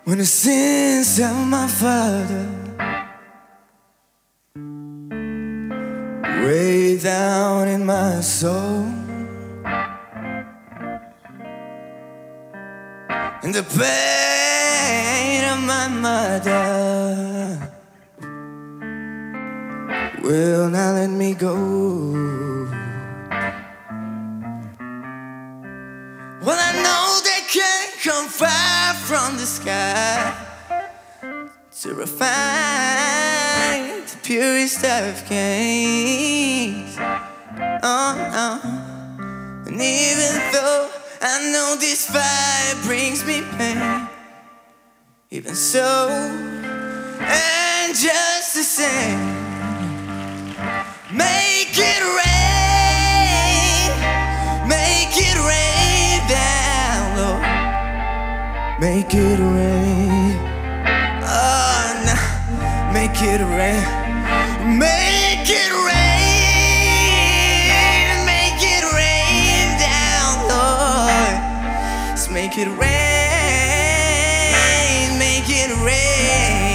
When the sins of my father way down in my soul, and the pain of my mother will not let me go. Well, I know they can't come far from the sky to refine the purest of kings. Oh, no. And even though I know this fire brings me pain, even so, and just the same, make it rain, make it rain down low, make it rain, oh no, make it rain, make it rain, make it rain down low, just make it rain, make it rain.